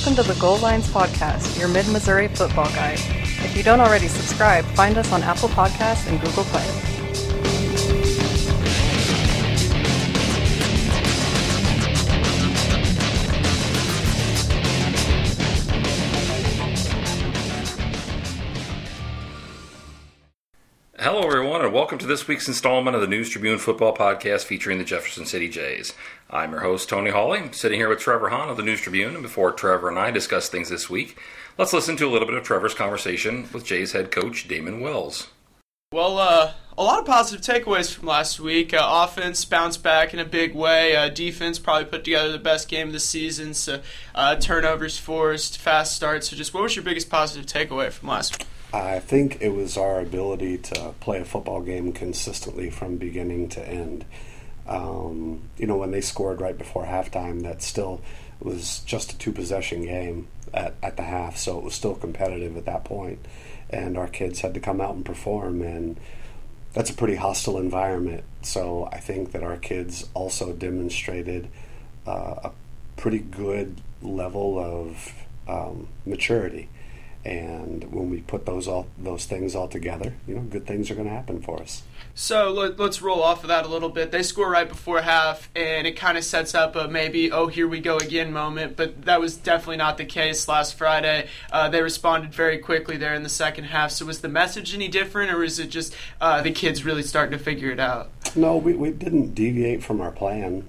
Welcome to the Goal Lines Podcast, your Mid-Missouri football guide. If you don't already subscribe, find us on Apple Podcasts and Google Play. Hello, everyone, and welcome to this week's installment of the News Tribune Football Podcast featuring the Jefferson City Jays. I'm your host, Tony Hawley, sitting here with Trevor Hahn of the News Tribune, and before Trevor and I discuss things this week, let's listen to a little bit of Trevor's conversation with Jays head coach Damon Wells. Well, a lot of positive takeaways from last week. Offense bounced back in a big way. Defense probably put together the best game of the season. So, turnovers forced, fast starts. So just what was your biggest positive takeaway from last week? I think it was our ability to play a football game consistently from beginning to end. When they scored right before halftime, that still was just a two-possession game at the half, so it was still competitive at that point. And our kids had to come out and perform, and that's a pretty hostile environment. So I think that our kids also demonstrated a pretty good level of maturity. And when we put those things all together, good things are going to happen for us. So let's roll off of that a little bit. They score right before half, and it kind of sets up a maybe, oh, here we go again moment. But that was definitely not the case last Friday. They responded very quickly there in the second half. So was the message any different, or is it just the kids really starting to figure it out? No, we didn't deviate from our plan.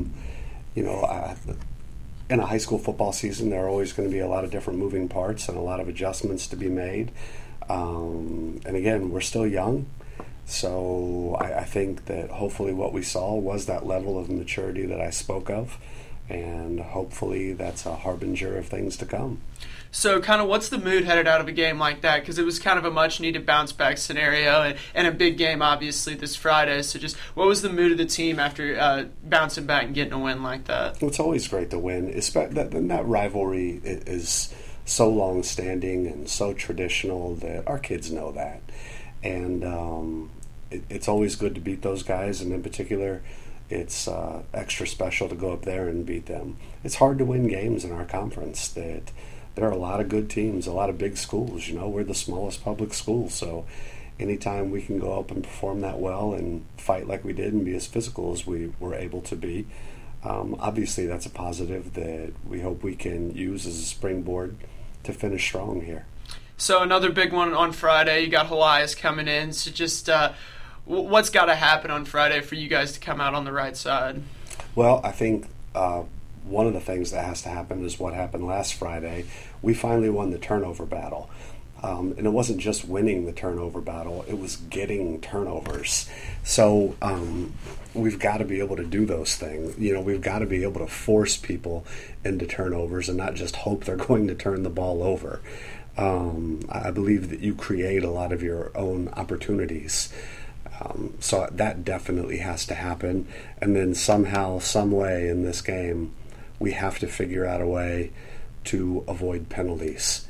In a high school football season, there are always going to be a lot of different moving parts and a lot of adjustments to be made. And again, we're still young, so I think that hopefully what we saw was that level of maturity that I spoke of, and hopefully that's a harbinger of things to come. So kind of what's the mood headed out of a game like that? Because it was kind of a much-needed bounce-back scenario and a big game, obviously, this Friday. So just what was the mood of the team after bouncing back and getting a win like that? It's always great to win. That rivalry is so long-standing and so traditional that our kids know that. And it's always good to beat those guys, and in particular, it's extra special to go up there and beat them. It's hard to win games in our conference. There are a lot of good teams, a lot of big schools. We're the smallest public school, so anytime we can go up and perform that well and fight like we did and be as physical as we were able to be, obviously that's a positive that we hope we can use as a springboard to finish strong here. So another big one on Friday. You got Helias coming in. So just what's got to happen on Friday for you guys to come out on the right side? Well, I think one of the things that has to happen is what happened last Friday. We finally won the turnover battle. And it wasn't just winning the turnover battle, it was getting turnovers. So we've got to be able to do those things. We've got to be able to force people into turnovers and not just hope they're going to turn the ball over. I believe that you create a lot of your own opportunities. So that definitely has to happen. And then somehow, some way in this game, we have to figure out a way to avoid penalties.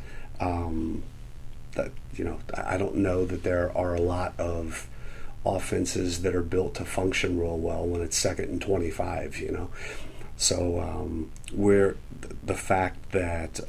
I don't know that there are a lot of offenses that are built to function real well when it's 2nd and 25. So the fact that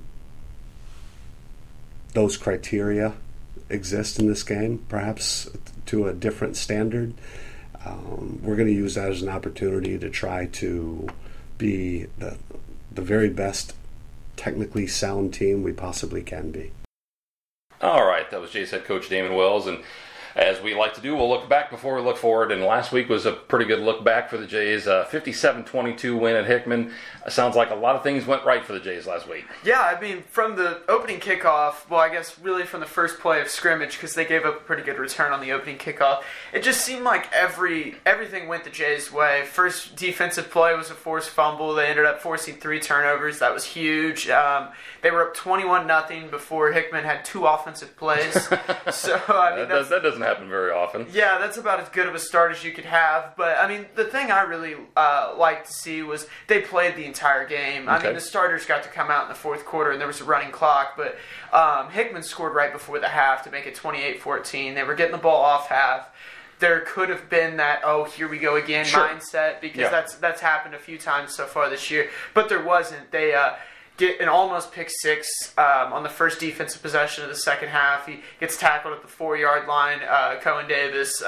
those criteria exist in this game, perhaps to a different standard, we're going to use that as an opportunity to try to be the very best technically sound team we possibly can be. All right, that was Jays head coach Damon Wells, and as we like to do, we'll look back before we look forward, and last week was a pretty good look back for the Jays. 57-22 win at Hickman. Sounds like a lot of things went right for the Jays last week. Yeah, from the opening kickoff, well, I guess really from the first play of scrimmage, because they gave up a pretty good return on the opening kickoff, it just seemed like everything went the Jays' way. First defensive play was a forced fumble. They ended up forcing 3 turnovers. That was huge. They were up 21-0 before Hickman had 2 offensive plays. So that doesn't happen very often. Yeah, that's about as good of a start as you could have. But, the thing I really liked to see was they played the entire game. Okay. The starters got to come out in the fourth quarter, and there was a running clock. But Hickman scored right before the half to make it 28-14. They were getting the ball off half. There could have been that, oh, here we go again mindset, because that's happened a few times so far this year. But there wasn't. They get an almost pick six on the first defensive possession of the second half. He gets tackled at the 4-yard line, Cohen Davis.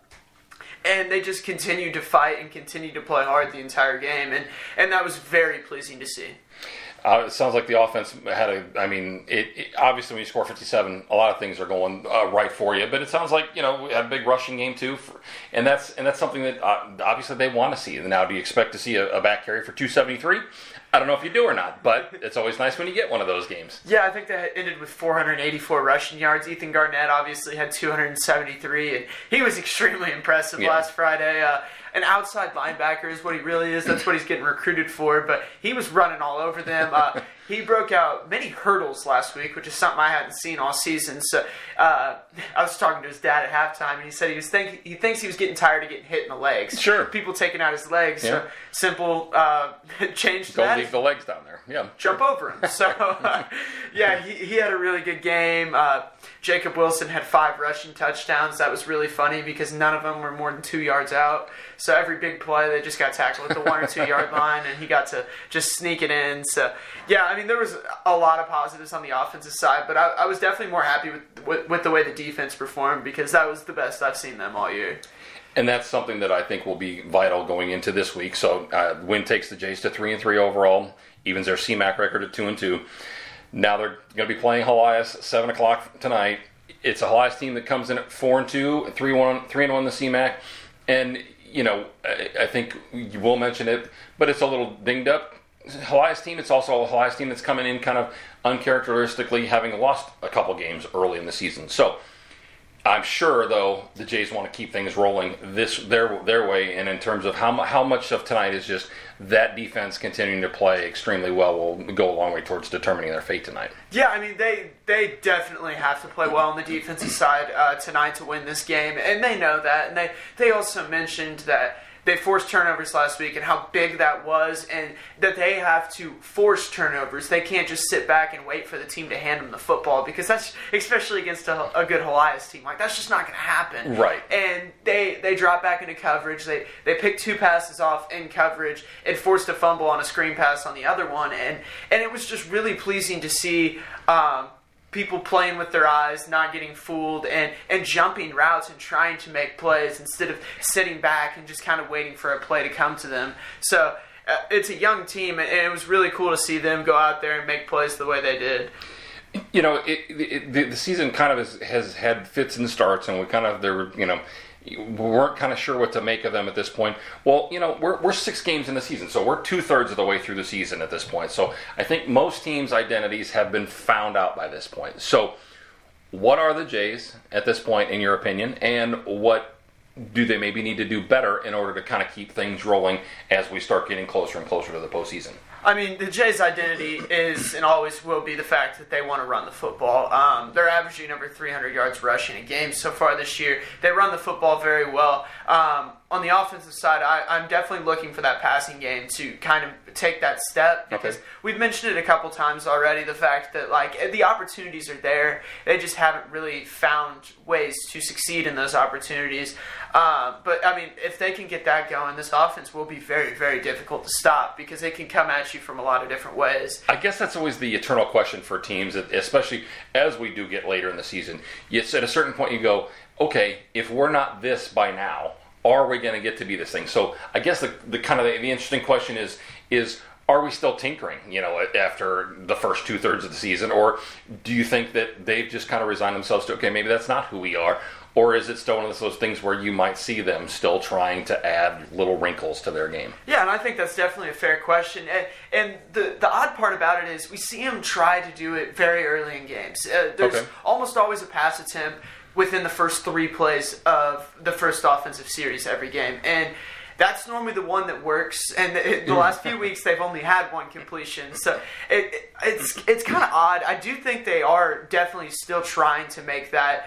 And they just continued to fight and continued to play hard the entire game. And that was very pleasing to see. It sounds like the offense had obviously when you score 57, a lot of things are going right for you. But it sounds like, we had a big rushing game too. And that's something that obviously they want to see. Now, do you expect to see a back carry for 273? I don't know if you do or not, but it's always nice when you get one of those games. Yeah, I think that ended with 484 rushing yards. Ethan Garnett obviously had 273, and he was extremely impressive last Friday. An outside linebacker is what he really is. That's what he's getting recruited for, but he was running all over them. He broke out many hurdles last week, which is something I hadn't seen all season. So I was talking to his dad at halftime, and he said he thinks he was getting tired of getting hit in the legs. Sure. People taking out his legs. Yeah. So simple change to Go that. leave the legs down there. Yeah. Jump over him. So, he had a really good game. Jacob Wilson had 5 rushing touchdowns. That was really funny because none of them were more than 2 yards out. So every big play, they just got tackled at the 1 or 2 yard line, and he got to just sneak it in. So, there was a lot of positives on the offensive side, but I was definitely more happy with the way the defense performed because that was the best I've seen them all year. And that's something that I think will be vital going into this week. So, win takes the Jays to 3-3 overall, evens their CMAC record at 2-2. Now they're going to be playing Helias 7:00 tonight. It's a Helias team that comes in at 4-2, 3-1 the CMAC, and I think you will mention it, but it's a little dinged up Helias team. It's also a Helias team that's coming in kind of uncharacteristically, having lost a couple games early in the season. So I'm sure, though, the Jays want to keep things rolling their way, and in terms of how much of tonight is just that defense continuing to play extremely well will go a long way towards determining their fate tonight. Yeah, they definitely have to play well on the defensive side tonight to win this game, and they know that. And they also mentioned that they forced turnovers last week and how big that was, and that they have to force turnovers. They can't just sit back and wait for the team to hand them the football because that's, especially against a good Helias team, that's just not going to happen. Right. And they drop back into coverage. They picked 2 passes off in coverage. It forced a fumble on a screen pass on the other one, and it was just really pleasing to see people playing with their eyes, not getting fooled, and jumping routes and trying to make plays instead of sitting back and just kind of waiting for a play to come to them. So it's a young team, and it was really cool to see them go out there and make plays the way they did. The season kind of has had fits and starts, and we weren't kind of sure what to make of them at this point. Well, we're 6 games in the season, so we're 2/3 of the way through the season at this point. So I think most teams' identities have been found out by this point. So what are the Jays at this point, in your opinion, and what do they maybe need to do better in order to kind of keep things rolling as we start getting closer and closer to the postseason? The Jays' identity is and always will be the fact that they want to run the football. They're averaging over 300 yards rushing a game so far this year. They run the football very well. On the offensive side, I'm definitely looking for that passing game to kind of take that step because we've mentioned it a couple times already, the fact that the opportunities are there. They just haven't really found ways to succeed in those opportunities. But if they can get that going, this offense will be very, very difficult to stop because it can come at you from a lot of different ways. I guess that's always the eternal question for teams, especially as we do get later in the season. At a certain point you go, okay, if we're not this by now, are we going to get to be this thing? So I guess the interesting question is are we still tinkering, after the first 2/3 of the season, or do you think that they've just kind of resigned themselves to, okay, maybe that's not who we are, or is it still one of those things where you might see them still trying to add little wrinkles to their game? Yeah, and I think that's definitely a fair question. And the odd part about it is we see them try to do it very early in games. There's almost always a pass attempt within the first 3 plays of the first offensive series every game. And that's normally the one that works. And the last few weeks, they've only had 1 completion. So it's kind of odd. I do think they are definitely still trying to make that,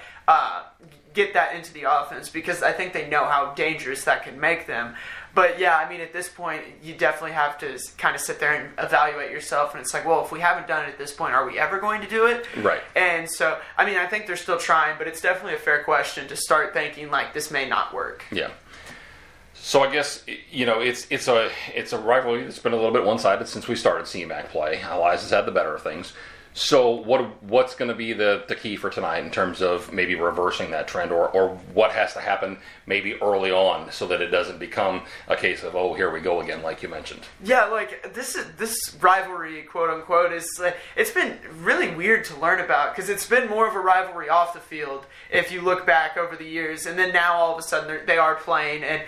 get that into the offense because I think they know how dangerous that can make them. But yeah, at this point, you definitely have to kind of sit there and evaluate yourself. And it's like, well, if we haven't done it at this point, are we ever going to do it? Right. And so, I think they're still trying, but it's definitely a fair question to start thinking this may not work. Yeah. So I guess it's a rivalry that's been a little bit one-sided since we started CMAC play. Elias has had the better of things. So what's going to be the key for tonight in terms of maybe reversing that trend, or what has to happen maybe early on so that it doesn't become a case of, oh, here we go again, like you mentioned? Yeah, like this rivalry, quote unquote, it's been really weird to learn about because it's been more of a rivalry off the field if you look back over the years, and then now all of a sudden they are playing, and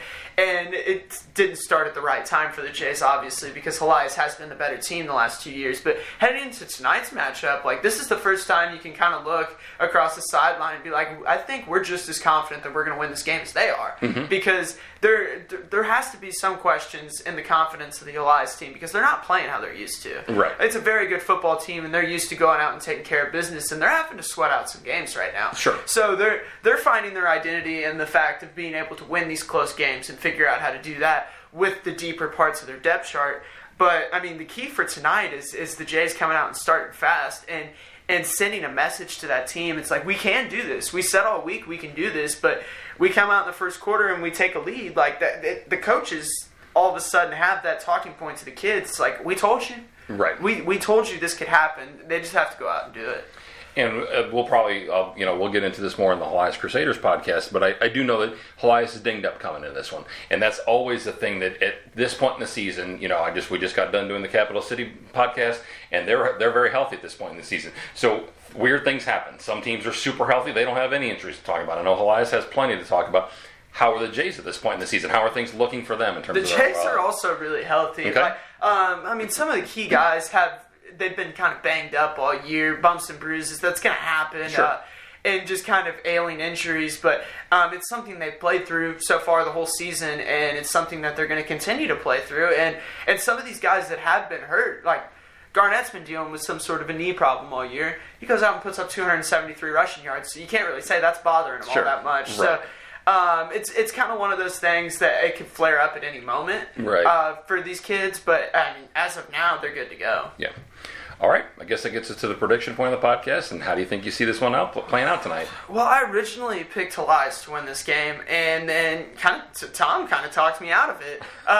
it didn't start at the right time for the Jays, obviously, because Elias has been the better team the last 2 years. But heading into tonight's matchup, like, this is the first time you can kind of look across the sideline and be like, I think we're just as confident that we're going to win this game as they are. Mm-hmm. Because there has to be some questions in the confidence of the Elias team because they're not playing how they're used to. Right. It's a very good football team, and they're used to going out and taking care of business, and they're having to sweat out some games right now. Sure. So they're finding their identity in the fact of being able to win these close games and figure out how to do that with the deeper parts of their depth chart. But, I mean, the key for tonight is the Jays coming out and starting fast and sending a message to that team. It's like, we can do this. We said all week we can do this, but we come out in the first quarter and we take a lead. Like, the coaches all of a sudden have that talking point to the kids. It's like, we told you. Right. We told you this could happen. They just have to go out and do it. And we'll probably, we'll get into this more in the Elias Crusaders podcast, but I do know that Elias is dinged up coming into this one. And that's always the thing that at this point in the season, we just got done doing the Capital City podcast, and they're very healthy at this point in the season. So weird things happen. Some teams are super healthy. They don't have any injuries to talk about. I know Elias has plenty to talk about. How are the Jays at this point in the season? How are things looking for them in terms of the Jays are also really healthy. Okay. Like, some of the key guys they've been kind of banged up all year, bumps and bruises. That's going to happen. Sure. And just kind of ailing injuries. But it's something they've played through so far the whole season, and it's something that they're going to continue to play through. And some of these guys that have been hurt, like Garnett's been dealing with some sort of a knee problem all year. He goes out and puts up 273 rushing yards, so you can't really say that's bothering him all that much. Right. So it's kind of one of those things that it could flare up at any moment for these kids. But I mean, as of now, they're good to go. Yeah. All right. I guess that gets us to the prediction point of the podcast. And how do you think you see this one playing out tonight? Well, I originally picked Elias to win this game, and then Tom kind of talked me out of it.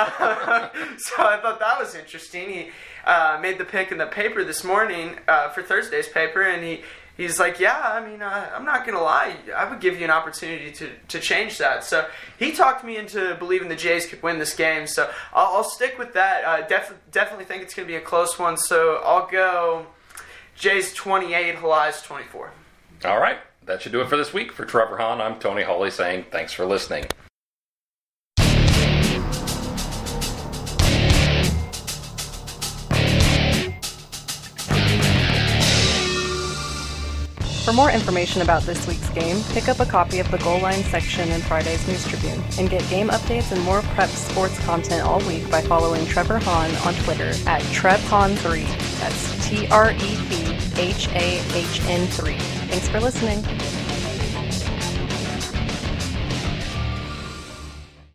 So I thought that was interesting. He made the pick in the paper this morning for Thursday's paper, and he's like, yeah, I mean, I'm not going to lie. I would give you an opportunity to change that. So he talked me into believing the Jays could win this game. So I'll stick with that. Definitely think it's going to be a close one. So I'll go Jays 28, Elias 24. All right. That should do it for this week. For Trevor Hahn, I'm Tony Hawley saying thanks for listening. For more information about this week's game, pick up a copy of the Goal Line section in Friday's News Tribune, and get game updates and more prep sports content all week by following Trevor Hahn on Twitter at TrevHahn3. That's TrepHahn3. Thanks for listening.